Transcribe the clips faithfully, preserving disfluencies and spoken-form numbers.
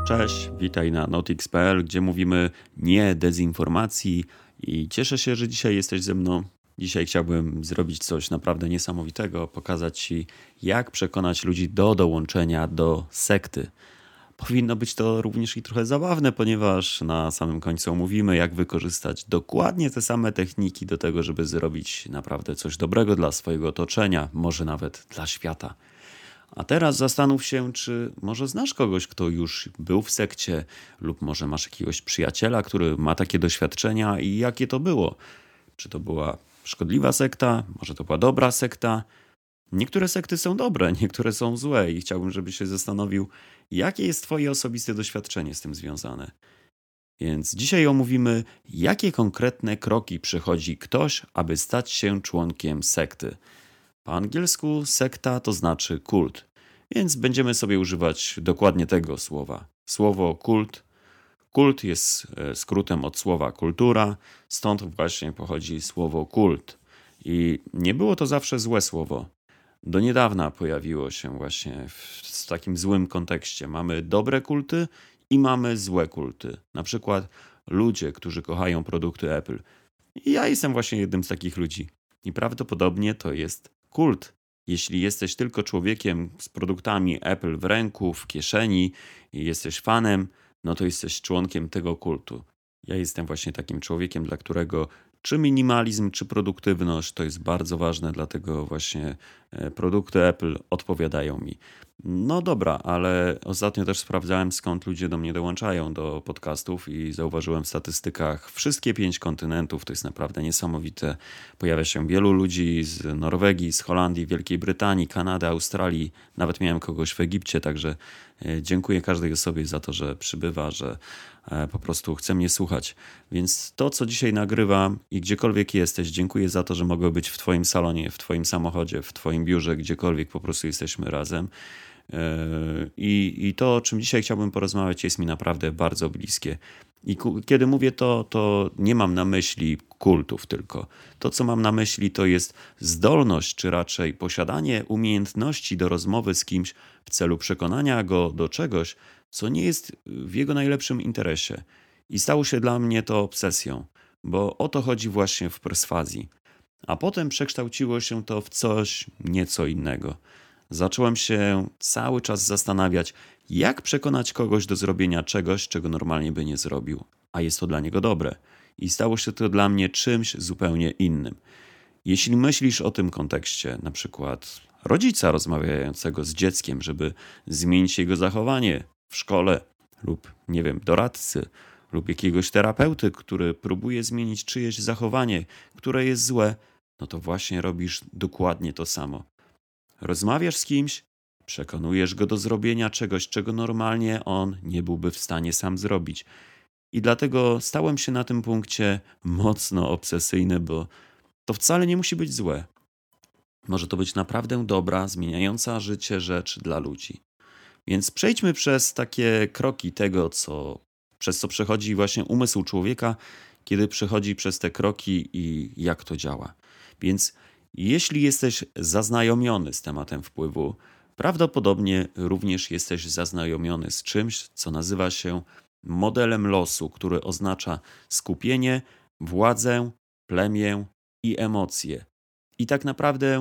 Cześć, witaj na notix kropka p l, gdzie mówimy nie dezinformacji i cieszę się, że dzisiaj jesteś ze mną. Dzisiaj chciałbym zrobić coś naprawdę niesamowitego, pokazać Ci, jak przekonać ludzi do dołączenia do sekty. Powinno być to również i trochę zabawne, ponieważ na samym końcu omówimy, jak wykorzystać dokładnie te same techniki do tego, żeby zrobić naprawdę coś dobrego dla swojego otoczenia, może nawet dla świata. A teraz zastanów się, czy może znasz kogoś, kto już był w sekcie, lub może masz jakiegoś przyjaciela, który ma takie doświadczenia i jakie to było. Czy to była szkodliwa sekta, może to była dobra sekta? Niektóre sekty są dobre, niektóre są złe i chciałbym, żebyś się zastanowił, jakie jest twoje osobiste doświadczenie z tym związane. Więc dzisiaj omówimy, jakie konkretne kroki przechodzi ktoś, aby stać się członkiem sekty. Po angielsku sekta to znaczy kult, więc będziemy sobie używać dokładnie tego słowa. Słowo kult. Kult jest skrótem od słowa kultura, stąd właśnie pochodzi słowo kult. I nie było to zawsze złe słowo. Do niedawna pojawiło się właśnie w takim złym kontekście. Mamy dobre kulty i mamy złe kulty. Na przykład ludzie, którzy kochają produkty Apple. I ja jestem właśnie jednym z takich ludzi. I prawdopodobnie to jest kult. Jeśli jesteś tylko człowiekiem z produktami Apple w ręku, w kieszeni i jesteś fanem, no to jesteś członkiem tego kultu. Ja jestem właśnie takim człowiekiem, dla którego czy minimalizm, czy produktywność to jest bardzo ważne, dlatego właśnie produkty Apple odpowiadają mi. No dobra, ale ostatnio też sprawdzałem, skąd ludzie do mnie dołączają do podcastów i zauważyłem w statystykach wszystkie pięć kontynentów. To jest naprawdę niesamowite. Pojawia się wielu ludzi z Norwegii, z Holandii, Wielkiej Brytanii, Kanady, Australii. Nawet miałem kogoś w Egipcie, także dziękuję każdej osobie za to, że przybywa, że po prostu chce mnie słuchać. Więc to, co dzisiaj nagrywam i gdziekolwiek jesteś, dziękuję za to, że mogę być w twoim salonie, w twoim samochodzie, w twoim biurze, gdziekolwiek po prostu jesteśmy razem. I, I to, o czym dzisiaj chciałbym porozmawiać, jest mi naprawdę bardzo bliskie. I ku, kiedy mówię to, to nie mam na myśli kultów tylko. To, co mam na myśli, to jest zdolność, czy raczej posiadanie umiejętności do rozmowy z kimś w celu przekonania go do czegoś, co nie jest w jego najlepszym interesie. I stało się dla mnie to obsesją, bo o to chodzi właśnie w perswazji. A potem przekształciło się to w coś nieco innego. Zacząłem się cały czas zastanawiać, jak przekonać kogoś do zrobienia czegoś, czego normalnie by nie zrobił, a jest to dla niego dobre. I stało się to dla mnie czymś zupełnie innym. Jeśli myślisz o tym kontekście, na przykład rodzica rozmawiającego z dzieckiem, żeby zmienić jego zachowanie w szkole, lub, nie wiem, doradcy, lub jakiegoś terapeuty, który próbuje zmienić czyjeś zachowanie, które jest złe, no to właśnie robisz dokładnie to samo. Rozmawiasz z kimś, przekonujesz go do zrobienia czegoś, czego normalnie on nie byłby w stanie sam zrobić. I dlatego stałem się na tym punkcie mocno obsesyjny, bo to wcale nie musi być złe. Może to być naprawdę dobra, zmieniająca życie rzecz dla ludzi. Więc przejdźmy przez takie kroki tego, co, przez co przechodzi właśnie umysł człowieka, kiedy przechodzi przez te kroki i jak to działa. Więc jeśli jesteś zaznajomiony z tematem wpływu, prawdopodobnie również jesteś zaznajomiony z czymś, co nazywa się modelem losu, który oznacza skupienie, władzę, plemię i emocje. I tak naprawdę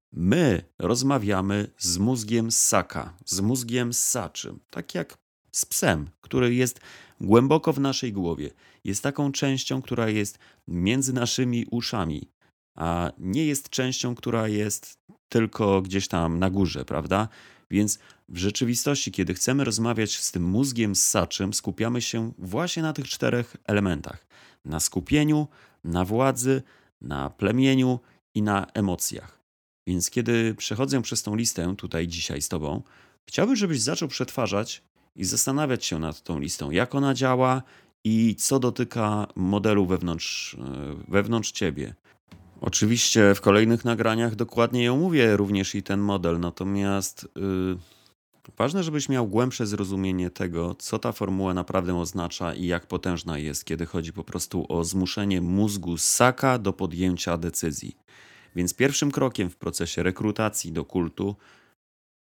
my rozmawiamy z mózgiem ssaka, z mózgiem ssaczym, tak jak z psem, który jest głęboko w naszej głowie. Jest taką częścią, która jest między naszymi uszami, a nie jest częścią, która jest tylko gdzieś tam na górze, prawda? Więc w rzeczywistości, kiedy chcemy rozmawiać z tym mózgiem ssaczym, skupiamy się właśnie na tych czterech elementach. Na skupieniu, na władzy, na plemieniu i na emocjach. Więc kiedy przechodzę przez tą listę tutaj dzisiaj z tobą, chciałbym, żebyś zaczął przetwarzać i zastanawiać się nad tą listą, jak ona działa i co dotyka modelu wewnątrz, wewnątrz ciebie. Oczywiście w kolejnych nagraniach dokładnie omówię również i ten model, natomiast yy, ważne, żebyś miał głębsze zrozumienie tego, co ta formuła naprawdę oznacza i jak potężna jest, kiedy chodzi po prostu o zmuszenie mózgu ssaka do podjęcia decyzji. Więc pierwszym krokiem w procesie rekrutacji do kultu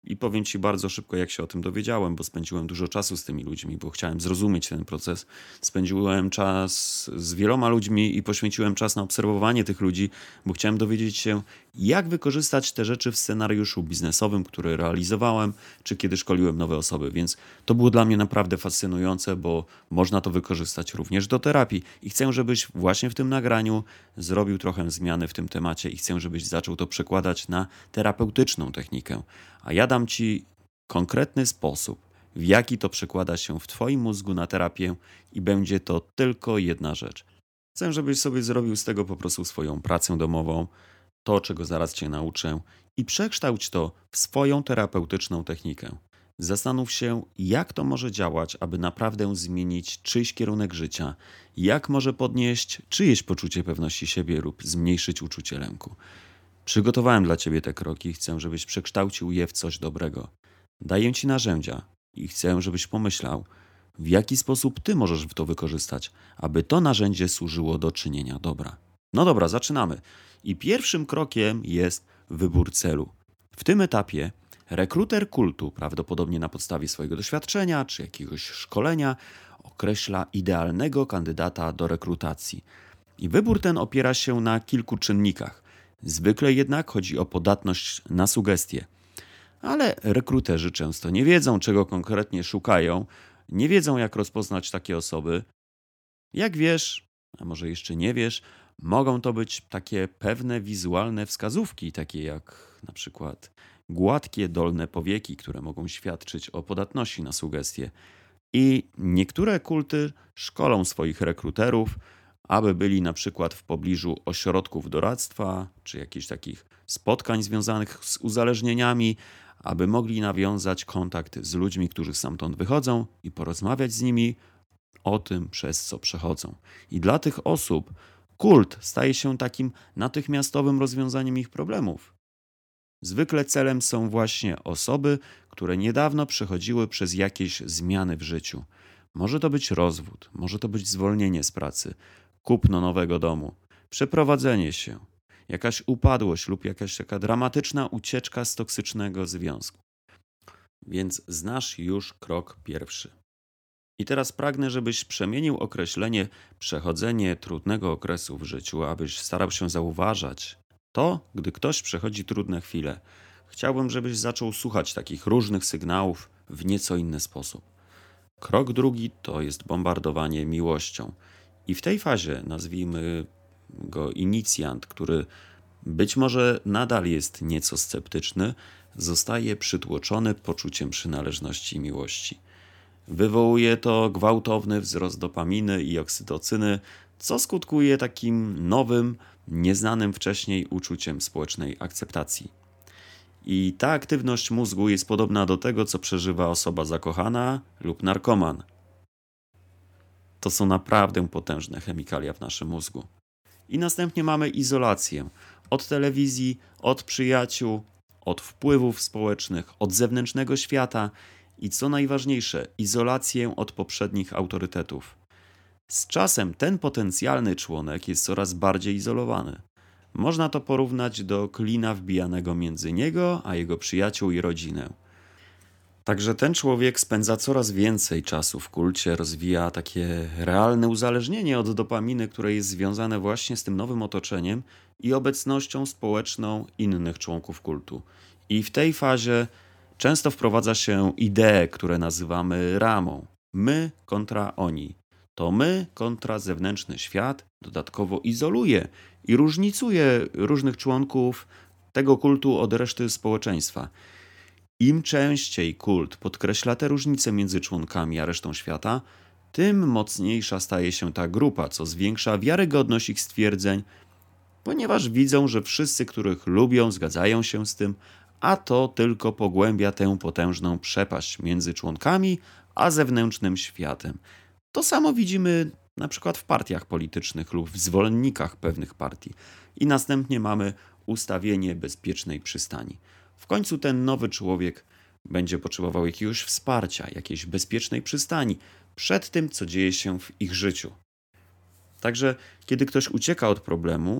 I powiem Ci bardzo szybko, jak się o tym dowiedziałem, bo spędziłem dużo czasu z tymi ludźmi, bo chciałem zrozumieć ten proces. Spędziłem czas z wieloma ludźmi i poświęciłem czas na obserwowanie tych ludzi, bo chciałem dowiedzieć się, jak wykorzystać te rzeczy w scenariuszu biznesowym, który realizowałem, czy kiedy szkoliłem nowe osoby. Więc to było dla mnie naprawdę fascynujące, bo można to wykorzystać również do terapii. I chcę, żebyś właśnie w tym nagraniu zrobił trochę zmiany w tym temacie i chcę, żebyś zaczął to przekładać na terapeutyczną technikę. A ja dam Ci konkretny sposób, w jaki to przekłada się w Twoim mózgu na terapię i będzie to tylko jedna rzecz. Chcę, żebyś sobie zrobił z tego po prostu swoją pracę domową, to, czego zaraz Cię nauczę i przekształć to w swoją terapeutyczną technikę. Zastanów się, jak to może działać, aby naprawdę zmienić czyjś kierunek życia, jak może podnieść czyjeś poczucie pewności siebie lub zmniejszyć uczucie lęku. Przygotowałem dla Ciebie te kroki, chcę, żebyś przekształcił je w coś dobrego. Daję Ci narzędzia i chcę, żebyś pomyślał, w jaki sposób Ty możesz to wykorzystać, aby to narzędzie służyło do czynienia dobra. No dobra, zaczynamy. I pierwszym krokiem jest wybór celu. W tym etapie rekruter kultu, prawdopodobnie na podstawie swojego doświadczenia czy jakiegoś szkolenia, określa idealnego kandydata do rekrutacji. I wybór ten opiera się na kilku czynnikach. Zwykle jednak chodzi o podatność na sugestie. Ale rekruterzy często nie wiedzą, czego konkretnie szukają, nie wiedzą, jak rozpoznać takie osoby. Jak wiesz, a może jeszcze nie wiesz, mogą to być takie pewne wizualne wskazówki, takie jak na przykład gładkie dolne powieki, które mogą świadczyć o podatności na sugestie. I niektóre kulty szkolą swoich rekruterów, aby byli na przykład w pobliżu ośrodków doradztwa, czy jakichś takich spotkań związanych z uzależnieniami, aby mogli nawiązać kontakt z ludźmi, którzy stamtąd wychodzą i porozmawiać z nimi o tym, przez co przechodzą. I dla tych osób kult staje się takim natychmiastowym rozwiązaniem ich problemów. Zwykle celem są właśnie osoby, które niedawno przechodziły przez jakieś zmiany w życiu. Może to być rozwód, może to być zwolnienie z pracy, kupno nowego domu, przeprowadzenie się, jakaś upadłość lub jakaś taka dramatyczna ucieczka z toksycznego związku. Więc znasz już krok pierwszy. I teraz pragnę, żebyś przemienił określenie przechodzenie trudnego okresu w życiu, abyś starał się zauważać to, gdy ktoś przechodzi trudne chwile. Chciałbym, żebyś zaczął słuchać takich różnych sygnałów w nieco inny sposób. Krok drugi to jest bombardowanie miłością. I w tej fazie, nazwijmy go inicjant, który być może nadal jest nieco sceptyczny, zostaje przytłoczony poczuciem przynależności i miłości. Wywołuje to gwałtowny wzrost dopaminy i oksytocyny, co skutkuje takim nowym, nieznanym wcześniej uczuciem społecznej akceptacji. I ta aktywność mózgu jest podobna do tego, co przeżywa osoba zakochana lub narkoman. To są naprawdę potężne chemikalia w naszym mózgu. I następnie mamy izolację od telewizji, od przyjaciół, od wpływów społecznych, od zewnętrznego świata i co najważniejsze, izolację od poprzednich autorytetów. Z czasem ten potencjalny członek jest coraz bardziej izolowany. Można to porównać do klina wbijanego między niego a jego przyjaciół i rodzinę. Także ten człowiek spędza coraz więcej czasu w kulcie, rozwija takie realne uzależnienie od dopaminy, które jest związane właśnie z tym nowym otoczeniem i obecnością społeczną innych członków kultu. I w tej fazie często wprowadza się idee, które nazywamy ramą. My kontra oni. To my kontra zewnętrzny świat dodatkowo izoluje i różnicuje różnych członków tego kultu od reszty społeczeństwa. Im częściej kult podkreśla te różnice między członkami a resztą świata, tym mocniejsza staje się ta grupa, co zwiększa wiarygodność ich stwierdzeń, ponieważ widzą, że wszyscy, których lubią, zgadzają się z tym, a to tylko pogłębia tę potężną przepaść między członkami a zewnętrznym światem. To samo widzimy na przykład w partiach politycznych lub w zwolennikach pewnych partii. I następnie mamy ustawienie bezpiecznej przystani. W końcu ten nowy człowiek będzie potrzebował jakiegoś wsparcia, jakiejś bezpiecznej przystani przed tym, co dzieje się w ich życiu. Także kiedy ktoś ucieka od problemu,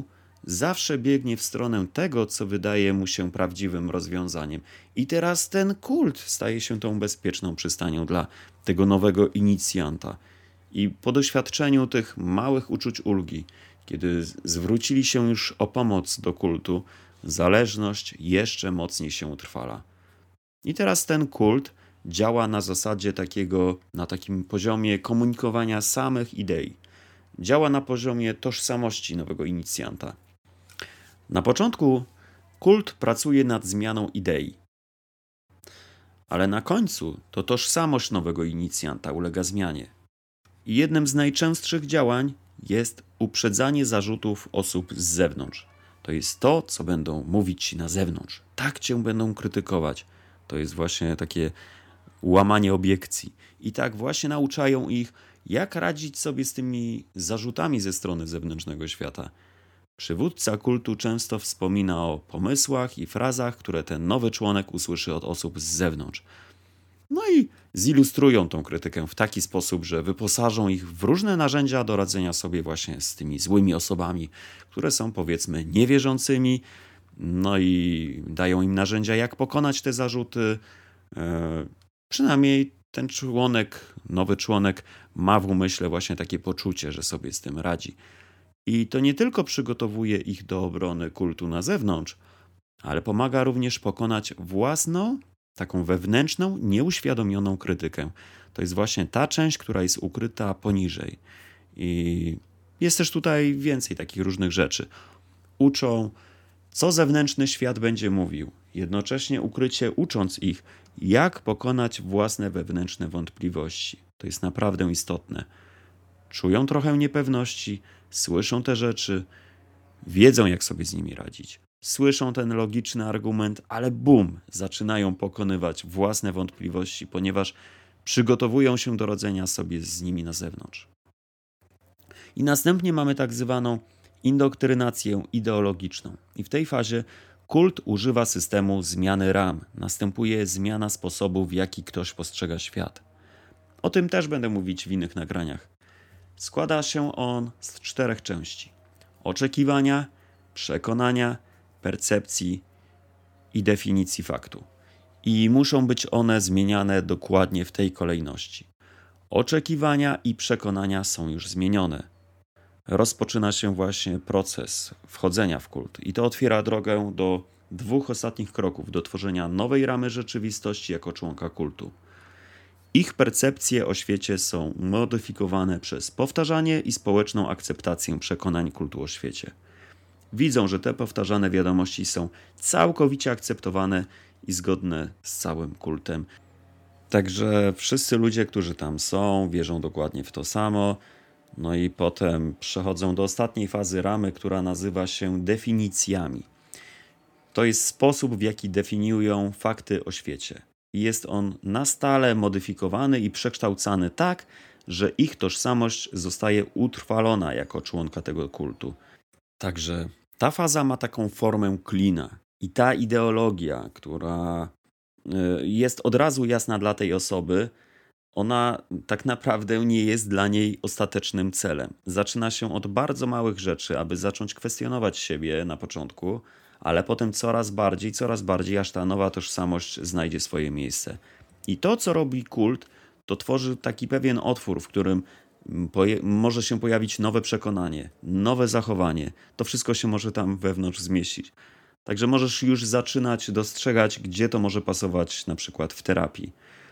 zawsze biegnie w stronę tego, co wydaje mu się prawdziwym rozwiązaniem. I teraz ten kult staje się tą bezpieczną przystanią dla tego nowego inicjanta. I po doświadczeniu tych małych uczuć ulgi, kiedy zwrócili się już o pomoc do kultu, zależność jeszcze mocniej się utrwala. I teraz ten kult działa na zasadzie takiego, na takim poziomie komunikowania samych idei. Działa na poziomie tożsamości nowego inicjanta. Na początku kult pracuje nad zmianą idei, ale na końcu to tożsamość nowego inicjanta ulega zmianie. I jednym z najczęstszych działań jest uprzedzanie zarzutów osób z zewnątrz. To jest to, co będą mówić ci na zewnątrz. Tak cię będą krytykować. To jest właśnie takie łamanie obiekcji. I tak właśnie nauczają ich, jak radzić sobie z tymi zarzutami ze strony zewnętrznego świata. Przywódca kultu często wspomina o pomysłach i frazach, które ten nowy członek usłyszy od osób z zewnątrz. No i zilustrują tą krytykę w taki sposób, że wyposażą ich w różne narzędzia do radzenia sobie właśnie z tymi złymi osobami, które są powiedzmy niewierzącymi, no i dają im narzędzia, jak pokonać te zarzuty. E, przynajmniej ten członek, nowy członek ma w umyśle właśnie takie poczucie, że sobie z tym radzi. I to nie tylko przygotowuje ich do obrony kultu na zewnątrz, ale pomaga również pokonać własną, taką wewnętrzną, nieuświadomioną krytykę. To jest właśnie ta część, która jest ukryta poniżej. I jest też tutaj więcej takich różnych rzeczy. Uczą, co zewnętrzny świat będzie mówił, jednocześnie ukrycie ucząc ich, jak pokonać własne wewnętrzne wątpliwości. To jest naprawdę istotne. Czują trochę niepewności, słyszą te rzeczy, wiedzą, jak sobie z nimi radzić. Słyszą ten logiczny argument, ale bum, zaczynają pokonywać własne wątpliwości, ponieważ przygotowują się do radzenia sobie z nimi na zewnątrz. I następnie mamy tak zwaną indoktrynację ideologiczną. I w tej fazie kult używa systemu zmiany ram. Następuje zmiana sposobu, w jaki ktoś postrzega świat. O tym też będę mówić w innych nagraniach. Składa się on z czterech części: oczekiwania, przekonania, percepcji i definicji faktu. I muszą być one zmieniane dokładnie w tej kolejności. Oczekiwania i przekonania są już zmienione. Rozpoczyna się właśnie proces wchodzenia w kult i to otwiera drogę do dwóch ostatnich kroków, do tworzenia nowej ramy rzeczywistości jako członka kultu. Ich percepcje o świecie są modyfikowane przez powtarzanie i społeczną akceptację przekonań kultu o świecie. Widzą, że te powtarzane wiadomości są całkowicie akceptowane i zgodne z całym kultem. Także wszyscy ludzie, którzy tam są, wierzą dokładnie w to samo. No i potem przechodzą do ostatniej fazy ramy, która nazywa się definicjami. To jest sposób, w jaki definiują fakty o świecie. Jest on na stale modyfikowany i przekształcany tak, że ich tożsamość zostaje utrwalona jako członka tego kultu. Także ta faza ma taką formę klina. I ta ideologia, która jest od razu jasna dla tej osoby, ona tak naprawdę nie jest dla niej ostatecznym celem. Zaczyna się od bardzo małych rzeczy, aby zacząć kwestionować siebie na początku, ale potem coraz bardziej, coraz bardziej, aż ta nowa tożsamość znajdzie swoje miejsce. I to, co robi kult, to tworzy taki pewien otwór, w którym poje- może się pojawić nowe przekonanie, nowe zachowanie. To wszystko się może tam wewnątrz zmieścić. Także możesz już zaczynać dostrzegać, gdzie to może pasować na przykład w terapii.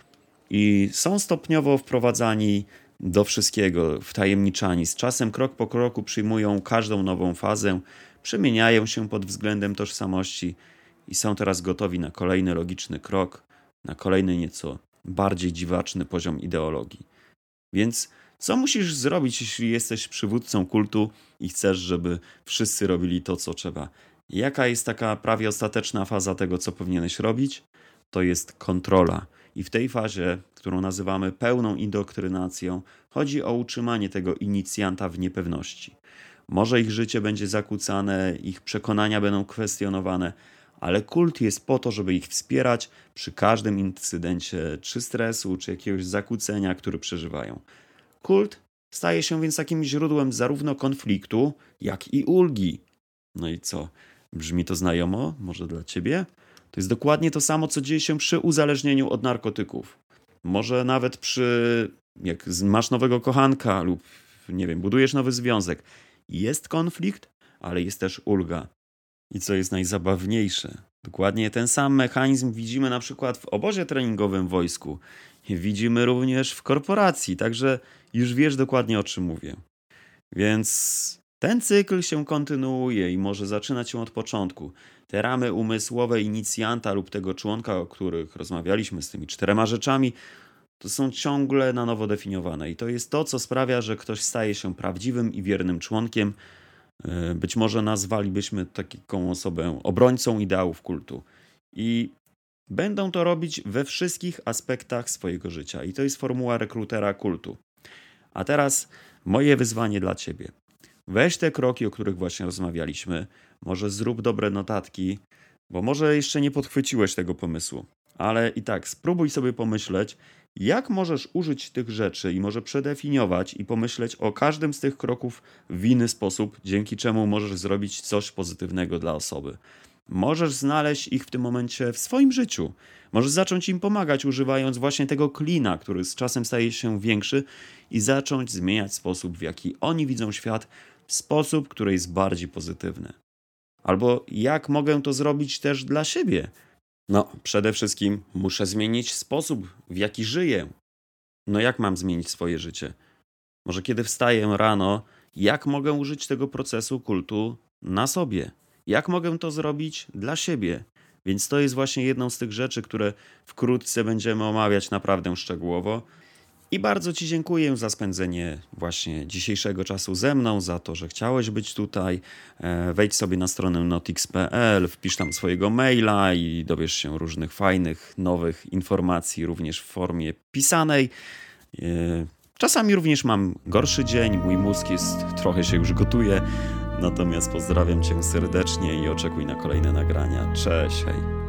I są stopniowo wprowadzani do wszystkiego, wtajemniczani. Z czasem krok po kroku przyjmują każdą nową fazę, przemieniają się pod względem tożsamości i są teraz gotowi na kolejny logiczny krok, na kolejny nieco bardziej dziwaczny poziom ideologii. Więc co musisz zrobić, jeśli jesteś przywódcą kultu i chcesz, żeby wszyscy robili to, co trzeba? Jaka jest taka prawie ostateczna faza tego, co powinieneś robić? To jest kontrola. I w tej fazie, którą nazywamy pełną indoktrynacją, chodzi o utrzymanie tego inicjanta w niepewności. Może ich życie będzie zakłócane, ich przekonania będą kwestionowane, ale kult jest po to, żeby ich wspierać przy każdym incydencie, czy stresu, czy jakiegoś zakłócenia, który przeżywają. Kult staje się więc takim źródłem zarówno konfliktu, jak i ulgi. No i co? Brzmi to znajomo? Może dla ciebie? To jest dokładnie to samo, co dzieje się przy uzależnieniu od narkotyków. Może nawet przy, jak z- masz nowego kochanka lub, nie wiem, budujesz nowy związek. Jest konflikt, ale jest też ulga. I co jest najzabawniejsze, dokładnie ten sam mechanizm widzimy na przykład w obozie treningowym w wojsku. Widzimy również w korporacji, także już wiesz dokładnie o czym mówię. Więc ten cykl się kontynuuje i może zaczynać się od początku. Te ramy umysłowe inicjanta lub tego członka, o których rozmawialiśmy z tymi czterema rzeczami, to są ciągle na nowo definiowane. I to jest to, co sprawia, że ktoś staje się prawdziwym i wiernym członkiem. E, Być może nazwalibyśmy taką osobę obrońcą ideałów kultu. I będą to robić we wszystkich aspektach swojego życia. I to jest formuła rekrutera kultu. A teraz moje wyzwanie dla ciebie. Weź te kroki, o których właśnie rozmawialiśmy. Może zrób dobre notatki, bo może jeszcze nie podchwyciłeś tego pomysłu. Ale i tak spróbuj sobie pomyśleć, jak możesz użyć tych rzeczy i może przedefiniować i pomyśleć o każdym z tych kroków w inny sposób, dzięki czemu możesz zrobić coś pozytywnego dla osoby. Możesz znaleźć ich w tym momencie w swoim życiu. Możesz zacząć im pomagać, używając właśnie tego klina, który z czasem staje się większy, i zacząć zmieniać sposób, w jaki oni widzą świat, w sposób, który jest bardziej pozytywny. Albo jak mogę to zrobić też dla siebie? No, przede wszystkim muszę zmienić sposób, w jaki żyję. No jak mam zmienić swoje życie? Może kiedy wstaję rano, jak mogę użyć tego procesu kultu na sobie? Jak mogę to zrobić dla siebie? Więc to jest właśnie jedną z tych rzeczy, które wkrótce będziemy omawiać naprawdę szczegółowo. I bardzo Ci dziękuję za spędzenie właśnie dzisiejszego czasu ze mną, za to, że chciałeś być tutaj. E, Wejdź sobie na stronę notix kropka p l, wpisz tam swojego maila i dowiesz się różnych fajnych, nowych informacji, również w formie pisanej. E, Czasami również mam gorszy dzień, mój mózg jest, trochę się już gotuje. Natomiast pozdrawiam Cię serdecznie i oczekuj na kolejne nagrania. Cześć, hej.